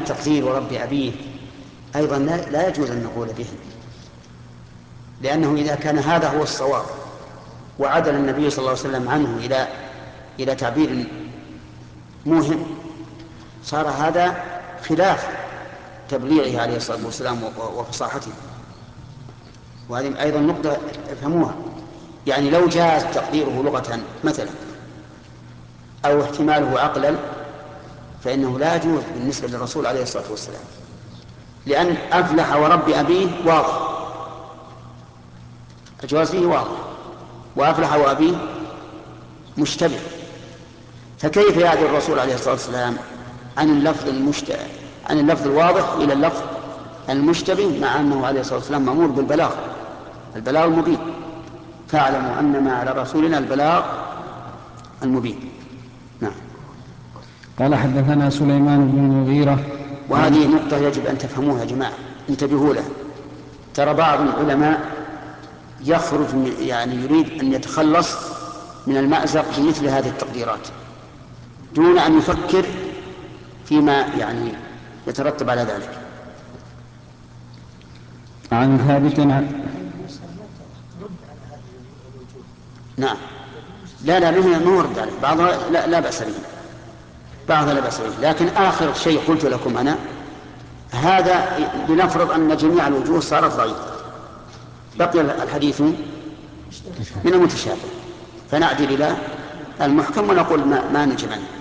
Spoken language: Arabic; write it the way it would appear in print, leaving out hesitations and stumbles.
تقدير ورب أبيه أيضا لا يجوز أن نقول به، لأنه إذا كان هذا هو الصواب وعدل النبي صلى الله عليه وسلم عنه إلى تعبير موهم، صار هذا خلاف تبليغه عليه الصلاة والسلام وفصاحته. وهذه أيضا نقطة افهموها، يعني لو جاز تقديره لغة مثلا أو احتماله عقلا فإنه لا يجوز بالنسبة للرسول عليه الصلاة والسلام، لأن أفلح ورب أبيه واضح، الجواز فيه واضح، وأفلح وأبيه مشتبه، فكيف يعدل الرسول عليه الصلاة والسلام عن اللفظ الواضح إلى اللفظ المشتبه، مع أنه عليه الصلاة والسلام مأمور بالبلاغ، البلاغ المبين، فاعلموا أنما على رسولنا البلاغ المبين. نعم. قال حدثنا سليمان بن المغيرة. وهذه نقطة يجب أن تفهموها يا جماعة، انتبهوا لها. ترى بعض العلماء يخرج يعني يريد أن يتخلص من المأزق بمثل هذه التقديرات دون أن يفكر فيما يعني يترتب على ذلك. عن ثابت نعم. لا منه رد عليه، بعضها لا بأس به، بعضها لا بأس به، لكن آخر شيء قلت لكم أنا هذا لنفرض أن جميع الوجوه صارت ضعيفة، بقي الحديث من المتشابه، فنعدل إلى المحكم ونقول ما نجب عنه.